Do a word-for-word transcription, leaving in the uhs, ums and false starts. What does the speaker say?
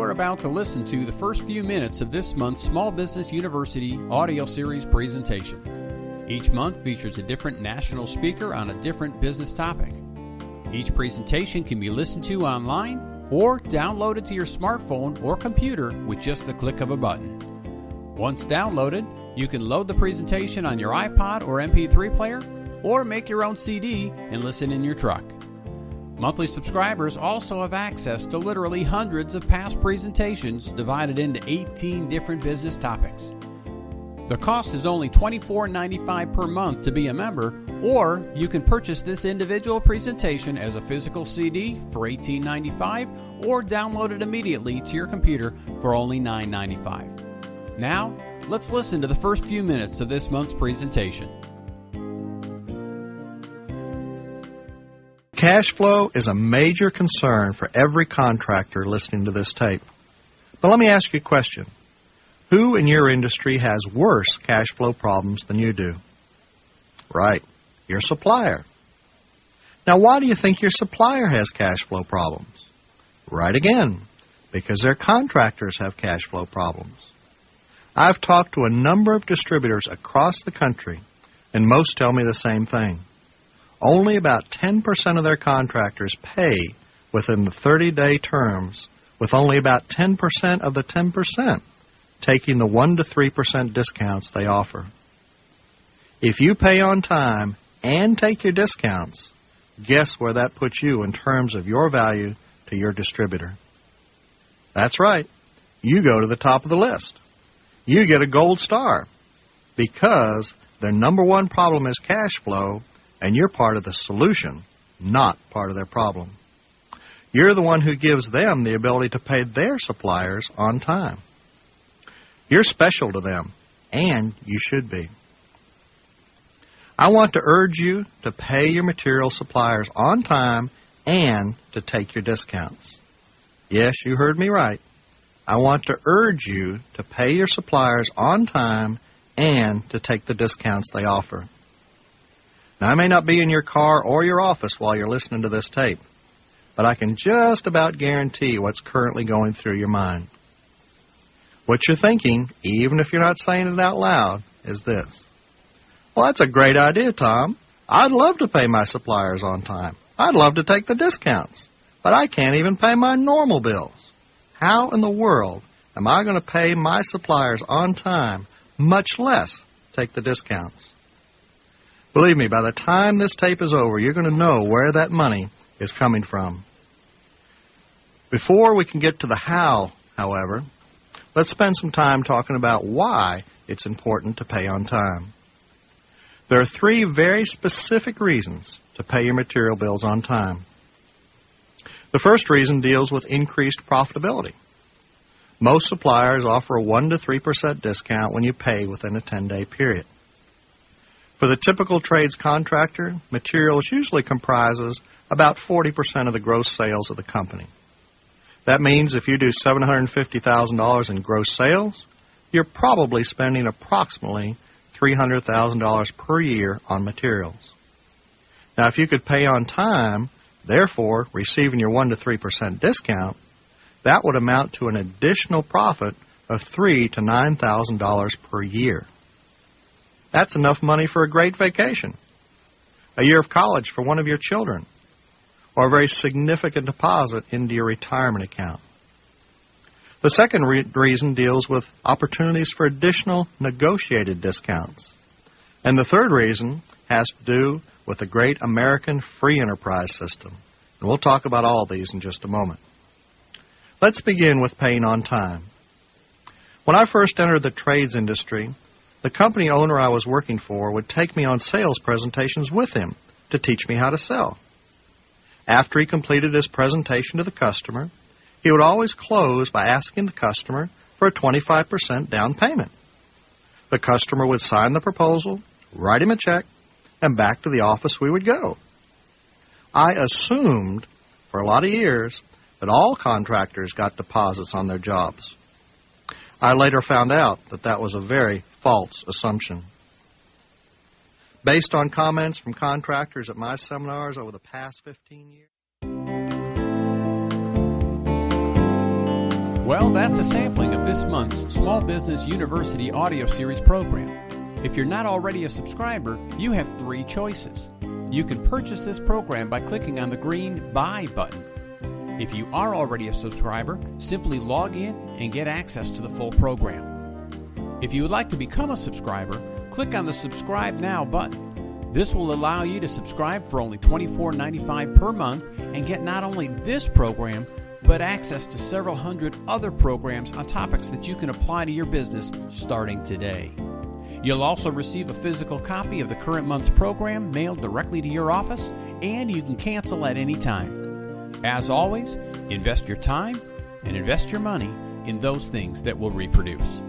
are about to listen to the first few minutes of this month's Small Business University audio series presentation. Each month features a different national speaker on a different business topic. Each presentation can be listened to online or downloaded to your smartphone or computer with just the click of a button. Once downloaded, you can load the presentation on your iPod or M P three player, or make your own C D and listen in your truck. Monthly subscribers also have access to literally hundreds of past presentations divided into eighteen different business topics. The cost is only twenty-four ninety-five per month to be a member, or you can purchase this individual presentation as a physical C D for eighteen ninety-five or download it immediately to your computer for only nine ninety-five. Now, let's listen to the first few minutes of this month's presentation. Cash flow is a major concern for every contractor listening to this tape. But let me ask you a question. Who in your industry has worse cash flow problems than you do? Right, your supplier. Now, why do you think your supplier has cash flow problems? Right again, because their contractors have cash flow problems. I've talked to a number of distributors across the country, and most tell me the same thing. Only about ten percent of their contractors pay within the thirty-day terms, with only about ten percent of the ten percent taking the one to three percent discounts they offer. If you pay on time and take your discounts, guess where that puts you in terms of your value to your distributor? That's right. You go to the top of the list. You get a gold star because their number one problem is cash flow, and you're part of the solution, not part of their problem. You're the one who gives them the ability to pay their suppliers on time. You're special to them, and you should be. I want to urge you to pay your material suppliers on time and to take your discounts. Yes, you heard me right. I want to urge you to pay your suppliers on time and to take the discounts they offer. Now, I may not be in your car or your office while you're listening to this tape, but I can just about guarantee what's currently going through your mind. What you're thinking, even if you're not saying it out loud, is this. Well, that's a great idea, Tom. I'd love to pay my suppliers on time. I'd love to take the discounts, but I can't even pay my normal bills. How in the world am I going to pay my suppliers on time, much less take the discounts? Believe me, by the time this tape is over, you're going to know where that money is coming from. Before we can get to the how, however, let's spend some time talking about why it's important to pay on time. There are three very specific reasons to pay your material bills on time. The first reason deals with increased profitability. Most suppliers offer a one to three percent discount when you pay within a ten-day period. For the typical trades contractor, materials usually comprises about forty percent of the gross sales of the company. That means if you do seven hundred fifty thousand dollars in gross sales, you're probably spending approximately three hundred thousand dollars per year on materials. Now, if you could pay on time, therefore receiving your one to three percent discount, that would amount to an additional profit of three thousand to nine thousand dollars per year. That's enough money for a great vacation, a year of college for one of your children, or a very significant deposit into your retirement account. The second re- reason deals with opportunities for additional negotiated discounts. And the third reason has to do with the great American free enterprise system. And we'll talk about all of these in just a moment. Let's begin with paying on time. When I first entered the trades industry, the company owner I was working for would take me on sales presentations with him to teach me how to sell. After he completed his presentation to the customer, he would always close by asking the customer for a twenty-five percent down payment. The customer would sign the proposal, write him a check, and back to the office we would go. I assumed for a lot of years that all contractors got deposits on their jobs. I later found out that that was a very false assumption. Based on comments from contractors at my seminars over the past fifteen years. Well, that's a sampling of this month's Small Business University audio series program. If you're not already a subscriber, you have three choices. You can purchase this program by clicking on the green Buy button. If you are already a subscriber, simply log in and get access to the full program. If you would like to become a subscriber, click on the Subscribe Now button. This will allow you to subscribe for only twenty-four dollars and ninety-five cents per month and get not only this program, but access to several hundred other programs on topics that you can apply to your business starting today. You'll also receive a physical copy of the current month's program mailed directly to your office, and you can cancel at any time. As always, invest your time and invest your money in those things that will reproduce.